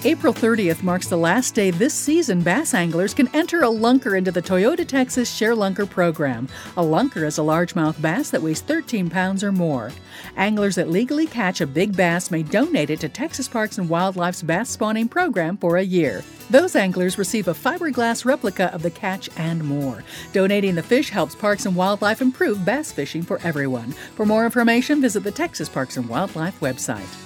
April 30th marks the last day this season bass anglers can enter a lunker into the Toyota Texas Share Lunker program. A lunker is a largemouth bass that weighs 13 pounds or more. Anglers that legally catch a big bass may donate it to Texas Parks and Wildlife's bass spawning program for a year. Those anglers receive a fiberglass replica of the catch and more. Donating the fish helps Parks and Wildlife improve bass fishing for everyone. For more information, visit the Texas Parks and Wildlife website.